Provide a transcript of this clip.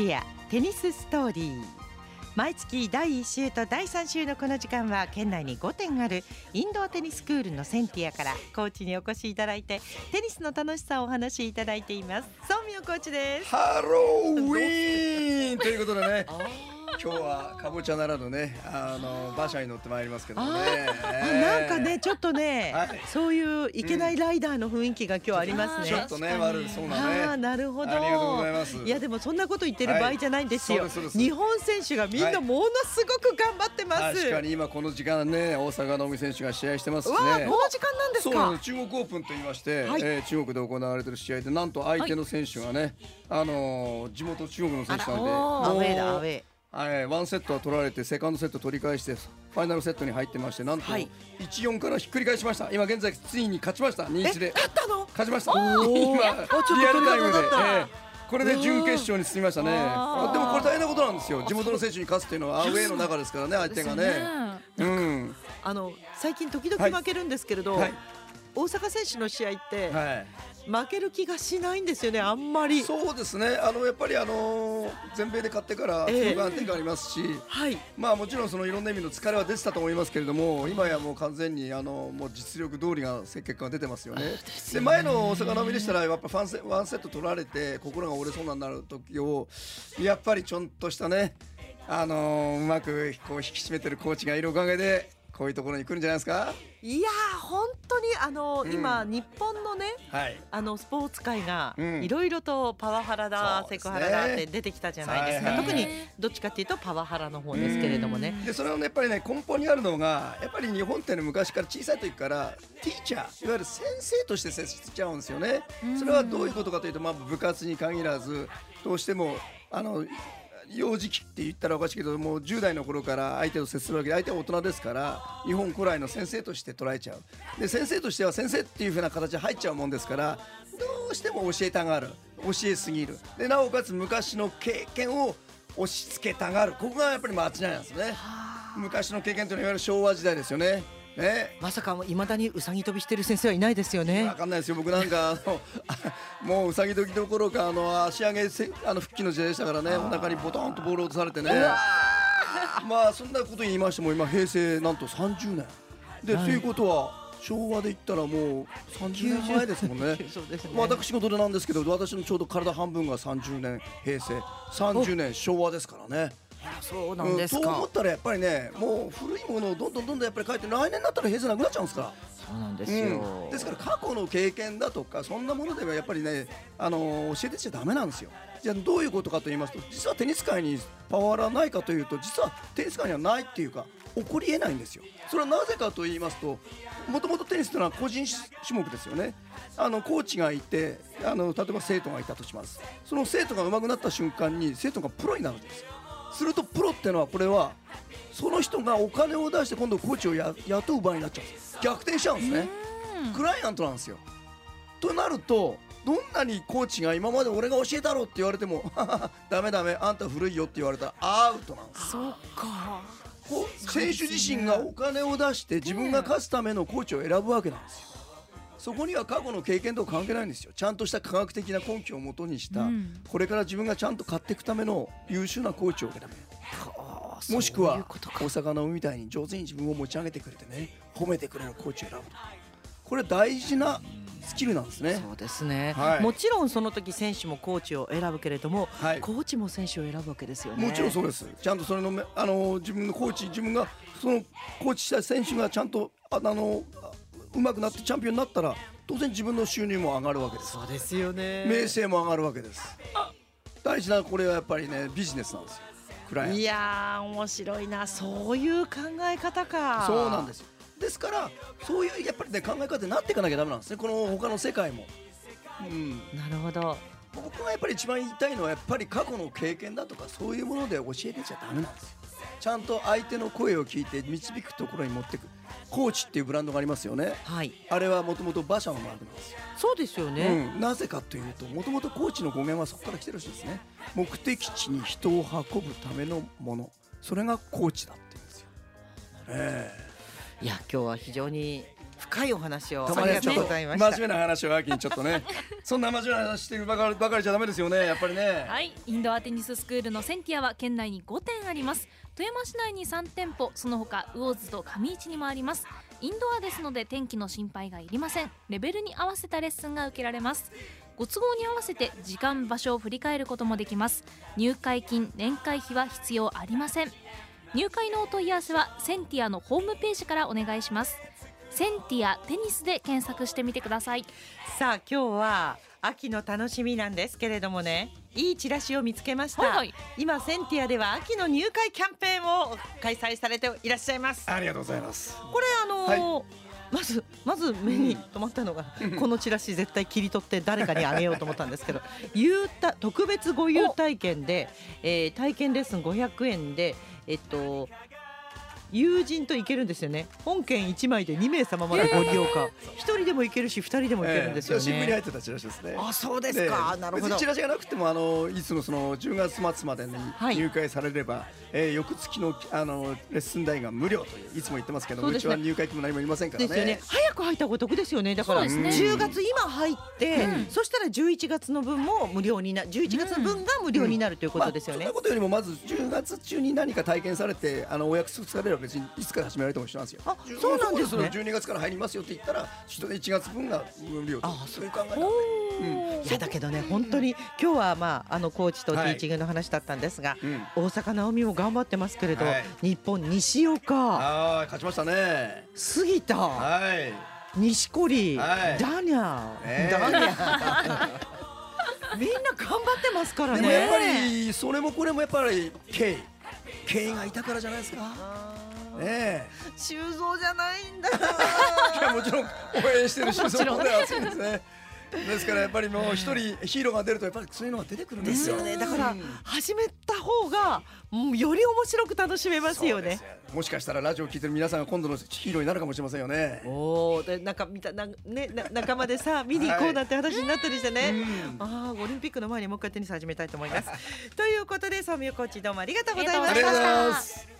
ティアテニスストーリー。毎月第1週と第3週のこの時間は県内に5店あるインドアテニススクールのセンティアからコーチにお越しいただいてテニスの楽しさをお話しいただいています。ソンミョコーチです。 ハロウィーンということでね今日はかぼちゃならぬね馬車に乗ってまいりますけどね。 なんかねちょっとね、 はい、 そういういけないライダーの雰囲気が今日ありますね。 ちょっとね悪そうなね。 なるほど。 ありがとうございます。 いやでもそんなこと言ってる場合じゃないんですよ。 はい、 日本選手がみんなものすごく頑張ってます。はい、 確かに今この時間ね大坂なおみ選手が試合してますしね。 この時間なんですか。 そう中国オープンと言いまして、はい、中国で行われている試合でなんと相手の選手がね、はい、地元中国の選手なんでアウェーだアウェー。 ワンセットは取られてセカンドセット取り返してファイナルセットに入ってましてなんと 1-4 からひっくり返しました。今現在ついに勝ちました。 2-1 で勝ったの。 勝ちました。今リアルタイムで、これで準決勝に進みましたね。でもこれ大変なことなんですよ。地元の選手に勝つっていうのはアウェーの中ですからね相手がね。 最近時々負けるんですけれど、はい、大阪選手の試合って、はい負ける気がしないんですよね。あんまり。そうですね。やっぱり全米で勝ってから安定感ありますし、はい、まあもちろんそのいろんな意味の疲れは出てたと思いますけれども、今やもう完全にもう実力通りが結果が出てますよね。で前の大阪なおみでしたらやっぱワンセット取られて心が折れそうになる時をやっぱりちょんとしたねうまくこう引き締めてるコーチがいるおかげで。こういうところに来るんじゃないですか。 いや本当に今日本のね、はい、スポーツ界がいろいろとパワハラだ、セクハラだって出てきたじゃないですか。特にどっちかっていうとパワハラの方ですけれどもね。 でそれはやっぱりね根本にあるのがやっぱり日本って昔から小さい時からティーチャーいわゆる先生として接しちゃうんですよね。それはどういうことかというと、部活に限らずどうしても幼児期って言ったらおかしいけどもう10代の頃から相手と接するわけで相手は大人ですから日本古来の先生として捉えちゃう。で先生としては先生っていう風な形で入っちゃうもんですからどうしても教えたがる教えすぎるでなおかつ昔の経験を押し付けたがる。ここがやっぱり間違いなんですね。昔の経験というのはいわゆる昭和時代ですよね。 まさか未だにうさぎ跳びしてる先生はいないですよね。 分かんないですよ。僕なんかもううさぎ跳びどころか足上げ復帰の時代でしたからね。お腹にボトンとボールを落とされてねまあそんなこと言いましても今平成なんと30年で、ということは昭和で言ったらもう30年前ですもんね。そうですね。私事でなんですけど私のちょうど体半分が30年平成30年昭和ですからね。 そうなんですか。 と思ったらやっぱりねもう古いものをどんどんやっぱり変えて来年になったら平成なくなっちゃうんですから。 そうなんですよ、 ですから過去の経験だとかそんなものではやっぱりね教えてちゃダメなんですよ。じゃあどういうことかと言いますと実はテニス界にパワハラないかというと実はテニス界にはないっていうか起こりえないんですよ。それはなぜかと言いますともともとテニスというのは個人種目ですよね。コーチがいて例えば生徒がいたとします。その生徒が上手くなった瞬間に生徒がプロになるんです。するとプロってのはこれはその人がお金を出して今度コーチを雇う場合になっちゃうんです。逆転しちゃうんですね。クライアントなんですよ。となるとどんなにコーチが今まで俺が教えたろって言われてもダメあんた古いよって言われたらアウトなんです。 そっか。 選手自身がお金を出して自分が勝つためのコーチを選ぶわけなんですよ。そこには過去の経験と関係ないんですよ。ちゃんとした科学的な根拠をもとにした、これから自分がちゃんと勝っていくための優秀なコーチを選ぶ。もしくは大阪なおみみたいに上手に自分を持ち上げてくれてね褒めてくれるコーチを選ぶ。これ大事なスキルなんですね。 そうですね、はい、もちろんその時選手もコーチを選ぶけれども、はい、コーチも選手を選ぶわけですよね。 もちろんそうです。ちゃんとそれの自分のコーチ自分がそのコーチした選手がちゃんとうまくなってチャンピオンになったら当然自分の収入も上がるわけです。 そうですよね。 名声も上がるわけです。大事なこれはやっぱりねビジネスなんですよ。 いやー面白いな。そういう考え方か。 そうなんですよ。ですからそういうやっぱりね考え方になっていかなきゃダメなんですね。この他の世界も、 なるほど。 僕がやっぱり一番言いたいのはやっぱり過去の経験だとかそういうもので教えてちゃダメなんですよ。ちゃんと相手の声を聞いて導くところに持っていく。コーチっていうブランドがありますよね、はい、あれはもともと馬車のマークなんですよ。 そうですよね、 なぜかというともともとコーチの語源はそこから来てるしですね。目的地に人を運ぶためのもの、それがコーチだって言うんですよ。 いや今日は非常に深いお話をありがとうございました。 真面目な話を秋にちょっとねそんな真面目な話してるばかりじゃダメですよね、やっぱりね。 はい、インドアテニススクールのセンティアは県内に5店あります。富山市内に3店舗、その他魚津と上市にもあります。インドアですので天気の心配がいりません。レベルに合わせたレッスンが受けられます。ご都合に合わせて時間場所を振り返ることもできます。入会金年会費は必要ありません。入会のお問い合わせはセンティアのホームページからお願いします。センティアテニスで検索してみてください。 さあ今日は秋の楽しみなんですけれどもね、いいチラシを見つけました、 はいはい、 今センティアでは秋の入会キャンペーンを開催されていらっしゃいます。 ありがとうございます。 これはいまず目に留まったのが、このチラシ絶対切り取って誰かにあげようと思ったんですけど特別ご優体験で、体験レッスン500円で友人と行けるんですよね。本券1枚で2名様までご利用か、1人でも行けるし2人でも行けるんですよね。 新聞に入ってたチラシですね。 あ、そうですか、なるほど。 別にチラシがなくてもいつのその10月末までに入会されれば、翌月のレッスン代が無料といういつも言ってますけども、うちは入会金も何もいりませんからね。 ですよね。早く入った方が得ですよね。だから10月今入って、そしたら11月の分も無料にな、11月の分が無料になるということですよね。 そんなことよりもまず10月中に何か体験されてお約束されれば別にいつから始められても一緒なんですよ。あ、 そうなんですね。 12月から入りますよって言ったら1月分が無料と、そういう考えなんで。 いやだけどね、本当に今日はコーチとティーチングの話だったんですが、大坂なおみも頑張ってますけれど、日本西岡、 勝ちましたね。 杉田、錦織、ダニャみんな頑張ってますからね。 でもやっぱりそれもこれもやっぱりケイがいたからじゃないですか。 修造じゃないんだ。 いやもちろん応援してる修造も熱いですね。ですからやっぱりもう一人ヒーローが出るとやっぱりそういうのが出てくるんですよね。 だから始めた方がより面白く楽しめますよね。 もしかしたらラジオを聞いてる皆さんが今度のヒーローになるかもしれませんよね。 で仲間でさ見に行こうなんて話になったりしてね、オリンピックの前にもう一回テニス始めたいと思います。ということで、ソミオコーチどうもありがとうございました。